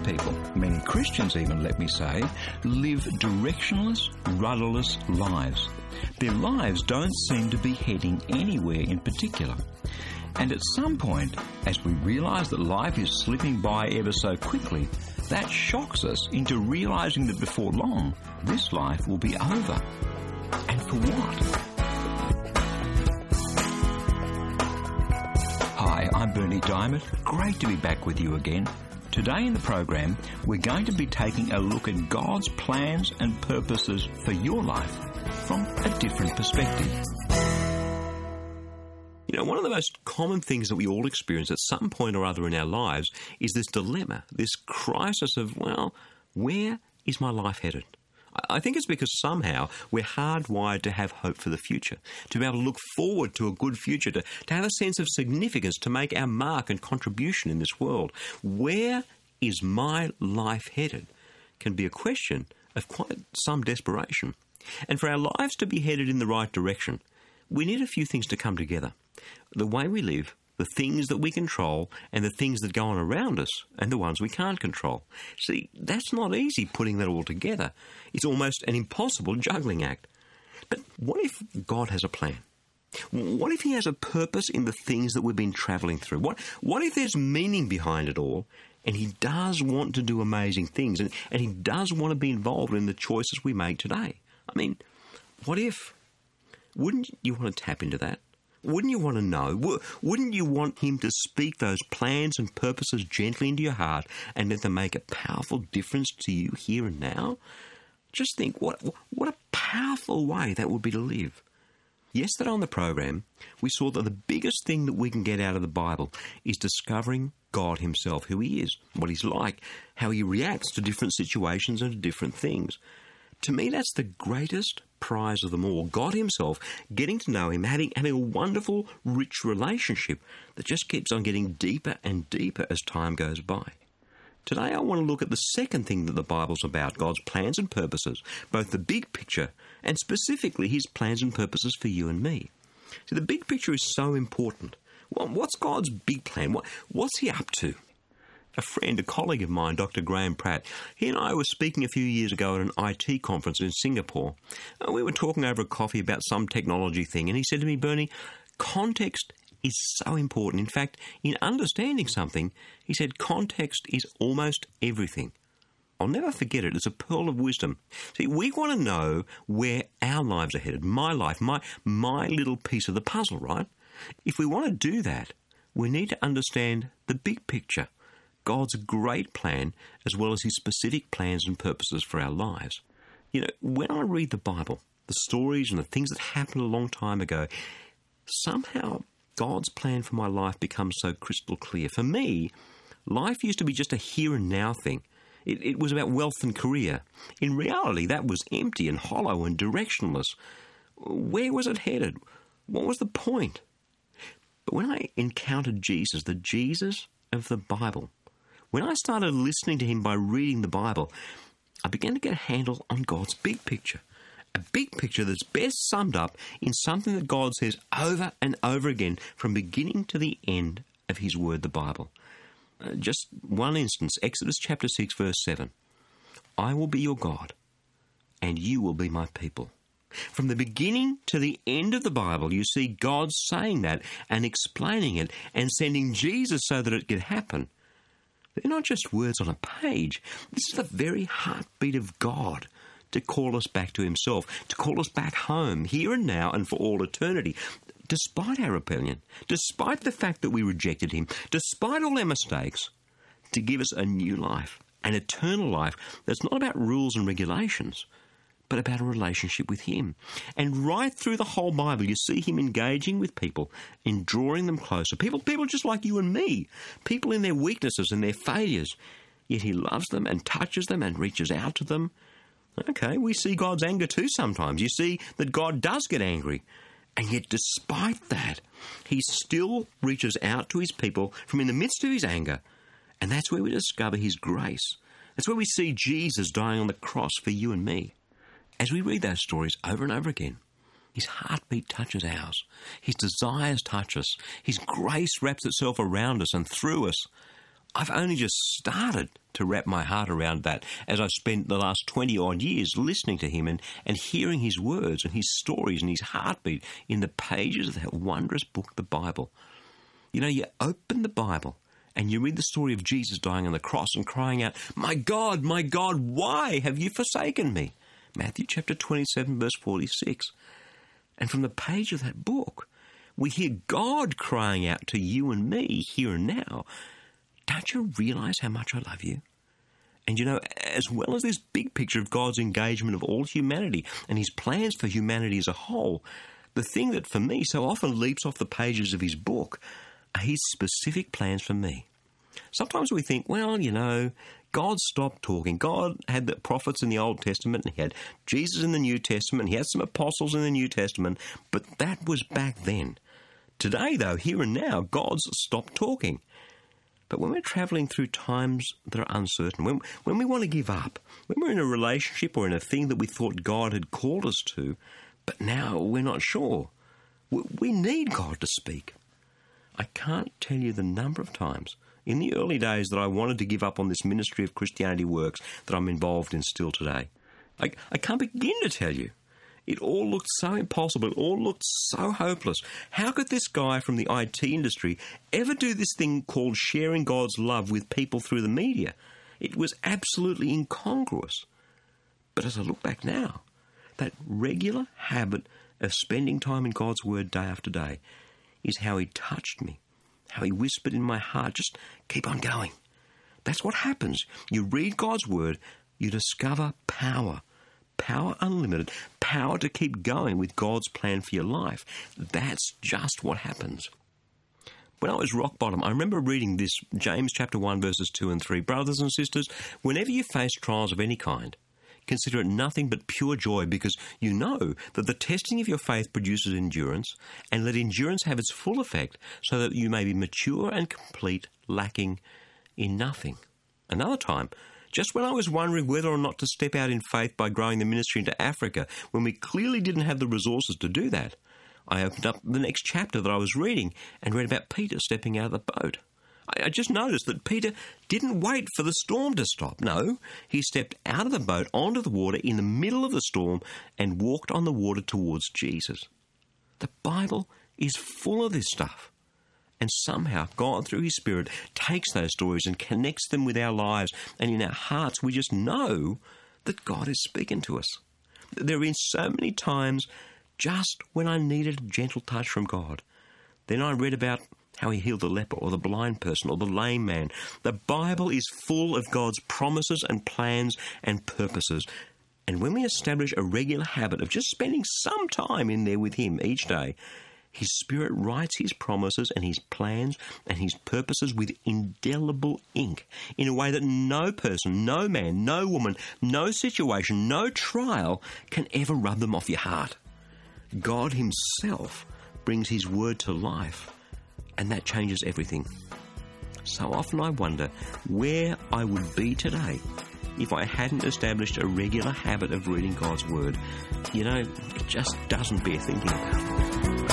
people, many Christians even, let me say, live directionless, rudderless lives. Their lives don't seem to be heading anywhere in particular. And at some point, as we realise that life is slipping by ever so quickly, that shocks us into realising that before long, this life will be over. And for what? Hi, I'm Bernie Diamond. Great to be back with you again. Today in the program, we're going to be taking a look at God's plans and purposes for your life from a different perspective. You know, one of the most common things that we all experience at some point or other in our lives is this dilemma, this crisis of, well, where is my life headed? I think it's because somehow we're hardwired to have hope for the future, to be able to look forward to a good future, to have a sense of significance, to make our mark and contribution in this world. Where is my life headed? Can be a question of quite some desperation. And for our lives to be headed in the right direction, we need a few things to come together. The way we live, the things that we control, and the things that go on around us, and the ones we can't control. See, that's not easy putting that all together. It's almost an impossible juggling act. But what if God has a plan? What if he has a purpose in the things that we've been travelling through? What if there's meaning behind it all, and he does want to do amazing things, and he does want to be involved in the choices we make today? I mean, what if? Wouldn't you want to tap into that? Wouldn't you want to know? Wouldn't you want him to speak those plans and purposes gently into your heart and let them make a powerful difference to you here and now? Just think, what a powerful way that would be to live. Yesterday on the program, we saw that the biggest thing that we can get out of the Bible is discovering God himself, who he is, what he's like, how he reacts to different situations and to different things. To me, that's the greatest prize of them all. God himself, getting to know him, having a wonderful, rich relationship that just keeps on getting deeper and deeper as time goes by. Today, I want to look at the second thing that the Bible's about, God's plans and purposes, both the big picture and specifically his plans and purposes for you and me. So the big picture is so important. Well, what's God's big plan? What's he up to? A friend, a colleague of mine, Dr. Graham Pratt, he and I were speaking a few years ago at an IT conference in Singapore. We were talking over a coffee about some technology thing, and he said to me, Bernie, context is so important. In fact, in understanding something, he said, context is almost everything. I'll never forget it. It's a pearl of wisdom. See, we want to know where our lives are headed, my life, my little piece of the puzzle, right? If we want to do that, we need to understand the big picture, God's great plan, as well as his specific plans and purposes for our lives. You know, when I read the Bible, the stories and the things that happened a long time ago, somehow God's plan for my life becomes so crystal clear. For me, life used to be just a here and now thing. It was about wealth and career. In reality, that was empty and hollow and directionless. Where was it headed? What was the point? But when I encountered Jesus, the Jesus of the Bible, when I started listening to him by reading the Bible, I began to get a handle on God's big picture. A big picture that's best summed up in something that God says over and over again from beginning to the end of his word, the Bible. Just one instance, Exodus chapter 6, verse 7. I will be your God, and you will be my people. From the beginning to the end of the Bible, you see God saying that and explaining it and sending Jesus so that it could happen. They're not just words on a page. This is the very heartbeat of God to call us back to himself, to call us back home, here and now and for all eternity. Despite our rebellion, despite the fact that we rejected him, despite all our mistakes, to give us a new life, an eternal life that's not about rules and regulations, but about a relationship with him. And right through the whole Bible, you see him engaging with people and drawing them closer. People just like you and me. People in their weaknesses and their failures. Yet he loves them and touches them and reaches out to them. Okay, we see God's anger too sometimes. You see that God does get angry. And yet despite that, he still reaches out to his people from in the midst of his anger. And that's where we discover his grace. That's where we see Jesus dying on the cross for you and me. As we read those stories over and over again, his heartbeat touches ours. His desires touch us. His grace wraps itself around us and through us. I've only just started to wrap my heart around that as I've spent the last 20-odd years listening to him and hearing his words and his stories and his heartbeat in the pages of that wondrous book, the Bible. You know, you open the Bible and you read the story of Jesus dying on the cross and crying out, my God, why have you forsaken me?" Matthew chapter 27, verse 46. And from the page of that book, we hear God crying out to you and me here and now, "Don't you realise how much I love you?" And you know, as well as this big picture of God's engagement of all humanity and his plans for humanity as a whole, the thing that for me so often leaps off the pages of his book are his specific plans for me. Sometimes we think, well, you know, God stopped talking. God had the prophets in the Old Testament and he had Jesus in the New Testament. He had some apostles in the New Testament, but that was back then. Today, though, here and now, God's stopped talking. But when we're travelling through times that are uncertain, when we want to give up, when we're in a relationship or in a thing that we thought God had called us to, but now we're not sure, we need God to speak. I can't tell you the number of times in the early days that I wanted to give up on this ministry of Christianity Works that I'm involved in still today. I can't begin to tell you. It all looked so impossible. It all looked so hopeless. How could this guy from the IT industry ever do this thing called sharing God's love with people through the media? It was absolutely incongruous. But as I look back now, that regular habit of spending time in God's Word day after day is how he touched me, how he whispered in my heart, just keep on going. That's what happens. You read God's Word, you discover power unlimited, power to keep going with God's plan for your life. That's just what happens. When I was rock bottom, I remember reading this, James chapter 1, verses 2 and 3. Brothers and sisters, whenever you face trials of any kind, consider it nothing but pure joy, because you know that the testing of your faith produces endurance, and let endurance have its full effect, so that you may be mature and complete, lacking in nothing. Another time, just when I was wondering whether or not to step out in faith by growing the ministry into Africa, when we clearly didn't have the resources to do that, I opened up the next chapter that I was reading and read about Peter stepping out of the boat. I just noticed that Peter didn't wait for the storm to stop. No, he stepped out of the boat onto the water in the middle of the storm and walked on the water towards Jesus. The Bible is full of this stuff. And somehow God, through his Spirit, takes those stories and connects them with our lives. And in our hearts, we just know that God is speaking to us. There have been so many times just when I needed a gentle touch from God. Then I read about how he healed the leper or the blind person or the lame man. The Bible is full of God's promises and plans and purposes. And when we establish a regular habit of just spending some time in there with him each day, his Spirit writes his promises and his plans and his purposes with indelible ink in a way that no person, no man, no woman, no situation, no trial can ever rub them off your heart. God himself brings his word to life, and that changes everything. So often I wonder where I would be today if I hadn't established a regular habit of reading God's word. You know, it just doesn't bear thinking about.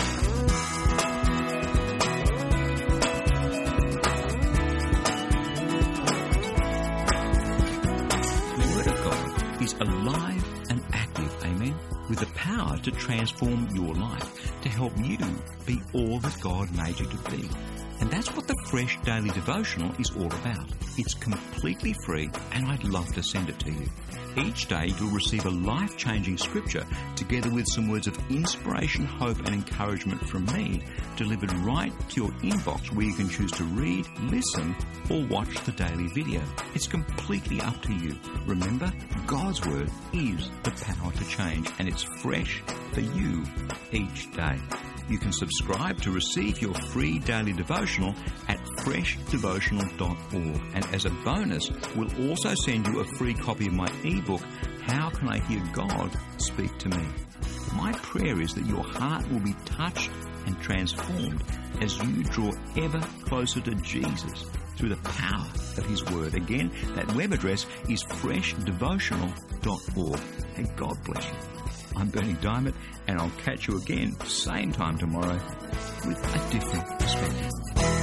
Is alive and active, amen, with the power to transform your life, to help you be all that God made you to be. And that's what the Fresh Daily Devotional is all about. It's completely free, and I'd love to send it to you. Each day you'll receive a life-changing scripture together with some words of inspiration, hope and encouragement from me, delivered right to your inbox, where you can choose to read, listen or watch the daily video. It's completely up to you. Remember, God's Word is the power to change, and it's fresh for you each day. You can subscribe to receive your free daily devotional at freshdevotional.org. And as a bonus, we'll also send you a free copy of my ebook, How Can I Hear God Speak to Me? My prayer is that your heart will be touched and transformed as you draw ever closer to Jesus through the power of his word. Again, that web address is freshdevotional.org. And God bless you. I'm Bernie Diamond, and I'll catch you again, same time tomorrow, with a different perspective.